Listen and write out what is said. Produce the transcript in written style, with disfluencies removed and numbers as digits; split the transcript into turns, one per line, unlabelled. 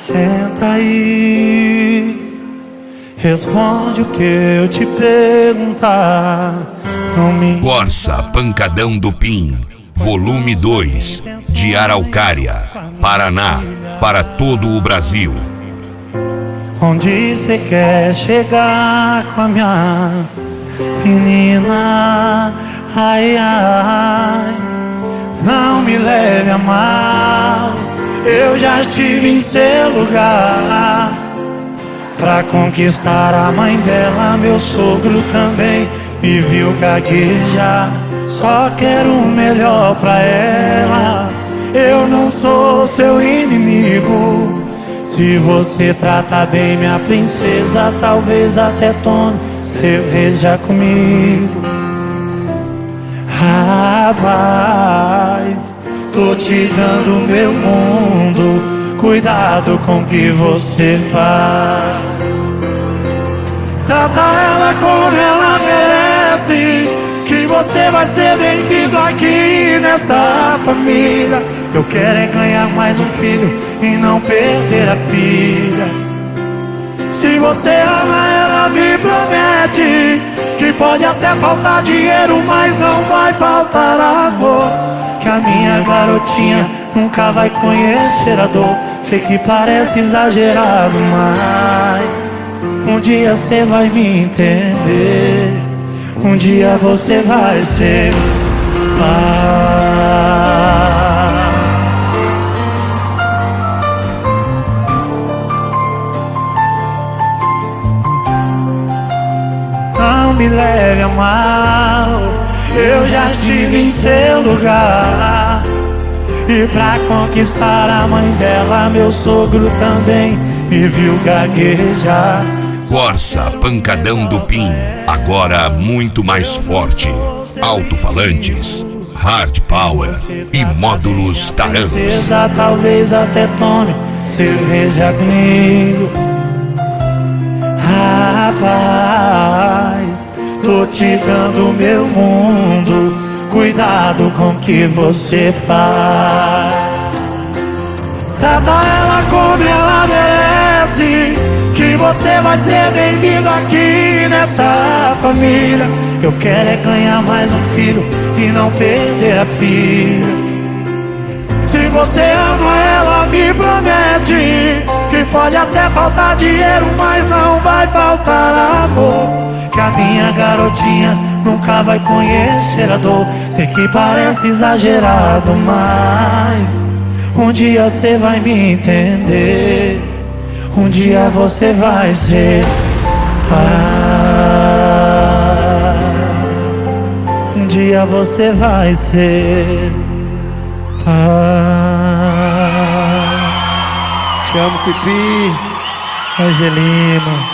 Senta aí, responde o que eu te perguntar. Não me
Corsa Pancadão do Pim, volume 2, de Araucária, Paraná, para todo o Brasil.
Onde cê quer chegar com a minha menina? Ai, ai, não me leve a mal, eu já estive em seu lugar. Pra conquistar a mãe dela, meu sogro também me viu gaguejar. Só quero o melhor pra ela, eu não sou seu inimigo. Se você trata bem minha princesa, talvez até tome cerveja comigo. Rapaz, tô te dando meu mundo, cuidado com o que você faz. Trata ela como ela merece, que você vai ser bem-vindo aqui nessa família. Eu quero é ganhar mais um filho e não perder a filha. Se você ama ela, me promete que pode até faltar dinheiro, mas não vai faltar amor. Que a minha garotinha nunca vai conhecer a dor. Sei que parece exagerado, mas um dia você vai me entender. Um dia você vai ser pai. Não me leve a mal, eu já estive em seu lugar. E pra conquistar a mãe dela, meu sogro também me viu gaguejar.
Corsa Pancadão do Pim, agora muito mais forte. Alto-falantes, hard power e módulos Taran.
Talvez até tome cerveja comigo. Rapaz, tô te dando meu mundo, cuidado com o que você faz. Trata ela como ela merece, que você vai ser bem-vindo aqui nessa família. Eu quero é ganhar mais um filho e não perder a filha. Se você ama ela, me promete que pode até faltar dinheiro, mas não vai faltar amor. Que a minha garotinha nunca vai conhecer a dor. Sei que parece exagerado, mas um dia você vai me entender. Um dia você vai ser pai. Um dia você vai ser pai. Te amo, Pipi, Angelino.